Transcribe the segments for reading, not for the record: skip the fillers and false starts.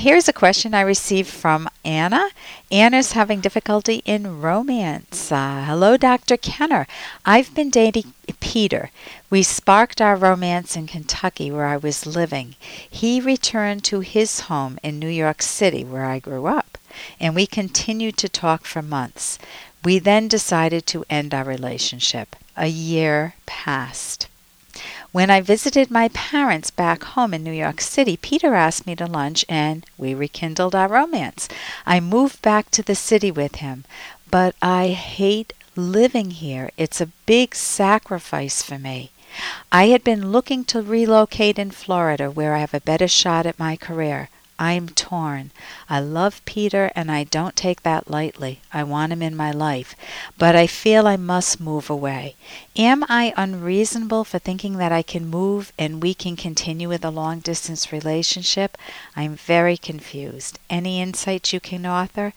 here's a question I received from Anna. Anna's having difficulty in romance. Hello, Dr. Kenner. I've been dating Peter. We sparked our romance in Kentucky, where I was living. He returned to his home in New York City, where I grew up, and we continued to talk for months. We then decided to end our relationship. A year passed. When I visited my parents back home in New York City, Peter asked me to lunch and we rekindled our romance. I moved back to the city with him, but I hate living here. It's a big sacrifice for me. I had been looking to relocate in Florida, where I have a better shot at my career. I'm torn. I love Peter and I don't take that lightly. I want him in my life, but I feel I must move away. Am I unreasonable for thinking that I can move and we can continue with a long-distance relationship? I'm very confused. Any insights you can offer?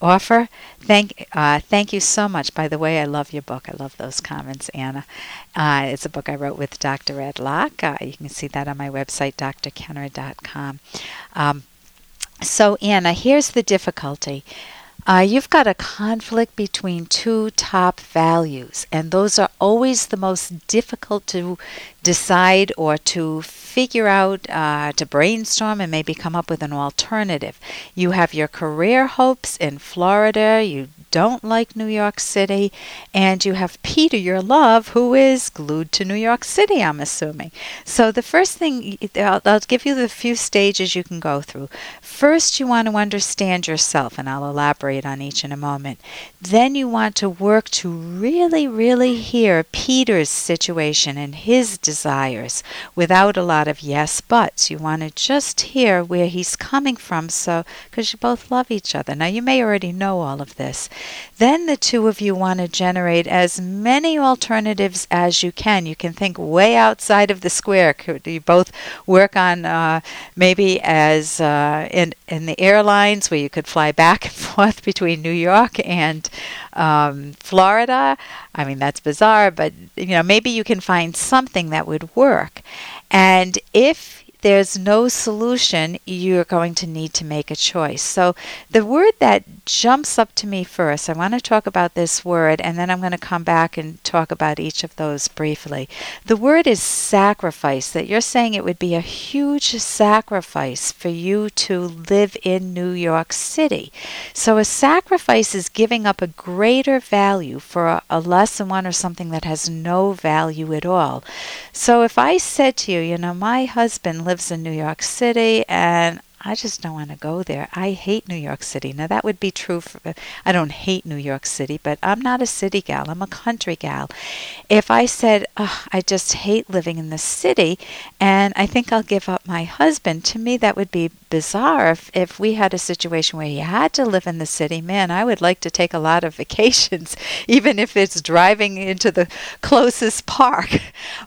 Thank you so much. By the way, I love your book. I love those comments, Anna. It's a book I wrote with Dr. Ed Locke. You can see that on my website, drkenner.com. So, Anna, here's the difficulty. You've got a conflict between two top values, and those are always the most difficult to decide or to figure out, to brainstorm and maybe come up with an alternative. You have your career hopes in Florida, you don't like New York City, and you have Peter, your love, who is glued to New York City, I'm assuming. So the first thing, I'll give you the few stages you can go through. First, you want to understand yourself, and I'll elaborate on each in a moment. Then you want to work to really, really hear Peter's situation and his desires without a lot of yes buts. You want to just hear where he's coming from, so because you both love each other. Now, you may already know all of this. Then the two of you want to generate as many alternatives as you can. You can think way outside of the square. Could you both work on maybe as in the airlines where you could fly back and forth between New York and Florida? I mean, that's bizarre, but maybe you can find something that would work. And if there's no solution, you're going to need to make a choice. So the word that jumps up to me first, I want to talk about this word, and then I'm going to come back and talk about each of those briefly. The word is sacrifice, that you're saying it would be a huge sacrifice for you to live in New York City. So a sacrifice is giving up a greater value for a lesser one or something that has no value at all. So if I said to you, my husband lives in New York City and I just don't want to go there. I hate New York City. Now, that would be true I don't hate New York City, but I'm not a city gal. I'm a country gal. If I said, I just hate living in the city, and I think I'll give up my husband, to me that would be bizarre. If we had a situation where he had to live in the city, man, I would like to take a lot of vacations, even if it's driving into the closest park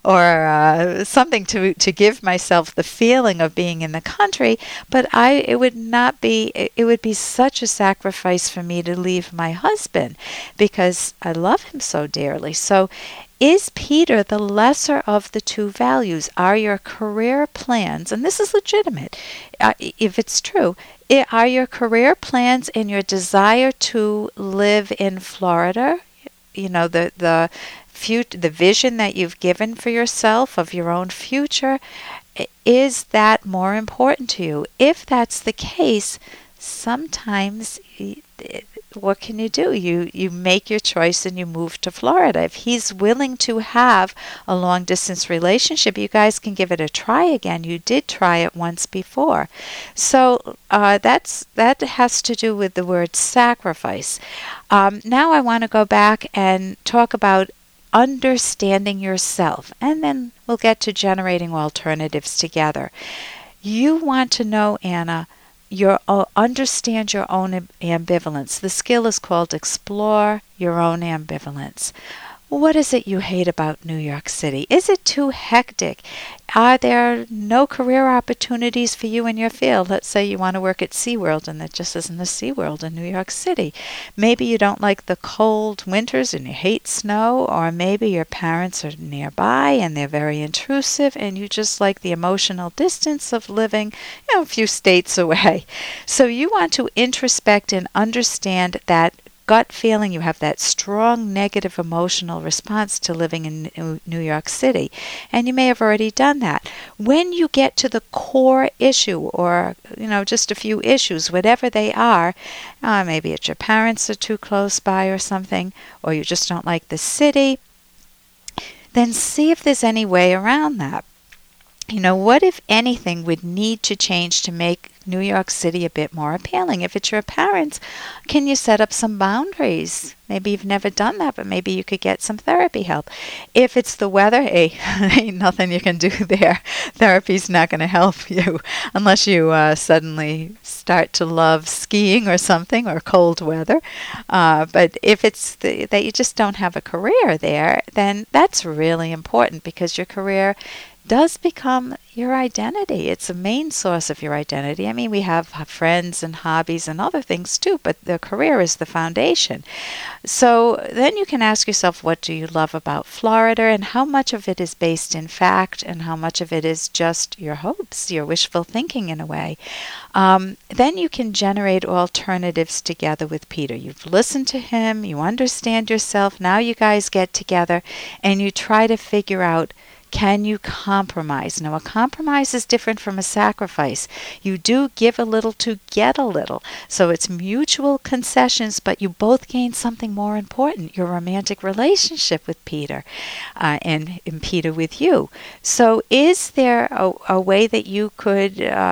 or something to give myself the feeling of being in the country. But it would be such a sacrifice for me to leave my husband because I love him so dearly. So is Peter the lesser of the two values? Are your career plans, and this is legitimate, if it's true, are your career plans and your desire to live in Florida, the vision that you've given for yourself of your own future, is that more important to you? If that's the case, sometimes what can you do? You make your choice and you move to Florida. If he's willing to have a long distance relationship, you guys can give it a try again. You did try it once before. So that has to do with the word sacrifice. Now I want to go back and talk about understanding yourself, and then we'll get to generating alternatives together. You want to know, Anna, understand your own ambivalence. The skill is called explore your own ambivalence. What is it you hate about New York City? Is it too hectic? Are there no career opportunities for you in your field? Let's say you want to work at SeaWorld and there just isn't a SeaWorld in New York City. Maybe you don't like the cold winters and you hate snow, or maybe your parents are nearby and they're very intrusive and you just like the emotional distance of living, a few states away. So you want to introspect and understand that gut feeling. You have that strong negative emotional response to living in New York City, and you may have already done that. When you get to the core issue, or just a few issues, whatever they are, maybe it's your parents are too close by or something, or you just don't like the city, then see if there's any way around that. What, if anything, would need to change to make New York City a bit more appealing? If it's your parents, can you set up some boundaries? Maybe you've never done that, but maybe you could get some therapy help. If it's the weather, hey, ain't nothing you can do there. Therapy's not going to help you unless you suddenly start to love skiing or something, or cold weather. But if it's that you just don't have a career there, then that's really important, because your career does become your identity. It's a main source of your identity. I mean, we have friends and hobbies and other things too, but the career is the foundation. So then you can ask yourself, what do you love about Florida, and how much of it is based in fact and how much of it is just your hopes, your wishful thinking in a way. Then you can generate alternatives together with Peter. You've listened to him, you understand yourself, now you guys get together and you try to figure out, can you compromise? Now, a compromise is different from a sacrifice. You do give a little to get a little. So it's mutual concessions, but you both gain something more important, your romantic relationship with Peter, and Peter with you. So is there a way that you could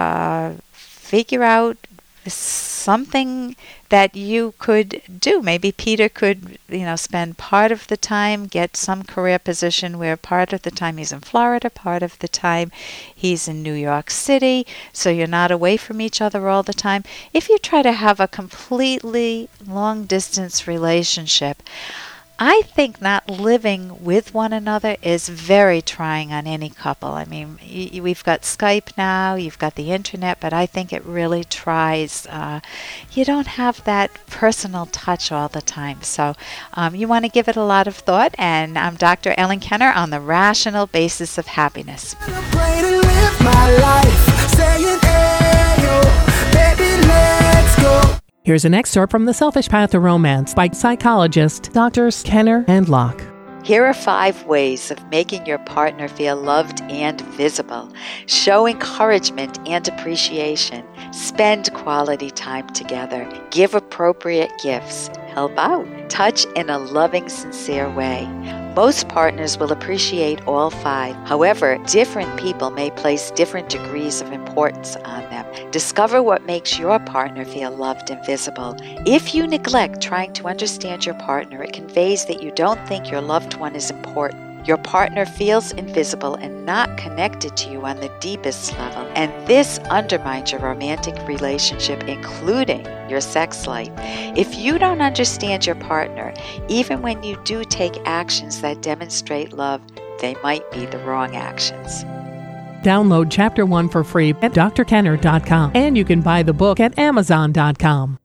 figure out something that you could do? Maybe Peter could, spend part of the time, get some career position where part of the time he's in Florida, part of the time he's in New York City, so you're not away from each other all the time. If you try to have a completely long-distance relationship, I think not living with one another is very trying on any couple. I mean, we've got Skype now, you've got the internet, but I think it really tries. You don't have that personal touch all the time. So you want to give it a lot of thought. And I'm Dr. Ellen Kenner on the Rational Basis of Happiness. Here's an excerpt from The Selfish Path to Romance by psychologists Drs. Kenner and Locke. Here are 5 ways of making your partner feel loved and visible. Show encouragement and appreciation. Spend quality time together. Give appropriate gifts. Help out. Touch in a loving, sincere way. Most partners will appreciate all 5. However, different people may place different degrees of importance on them. Discover what makes your partner feel loved and visible. If you neglect trying to understand your partner, it conveys that you don't think your loved one is important. Your partner feels invisible and not connected to you on the deepest level, and this undermines your romantic relationship, including your sex life. If you don't understand your partner, even when you do take actions that demonstrate love, they might be the wrong actions. Download Chapter 1 for free at drkenner.com, and you can buy the book at amazon.com.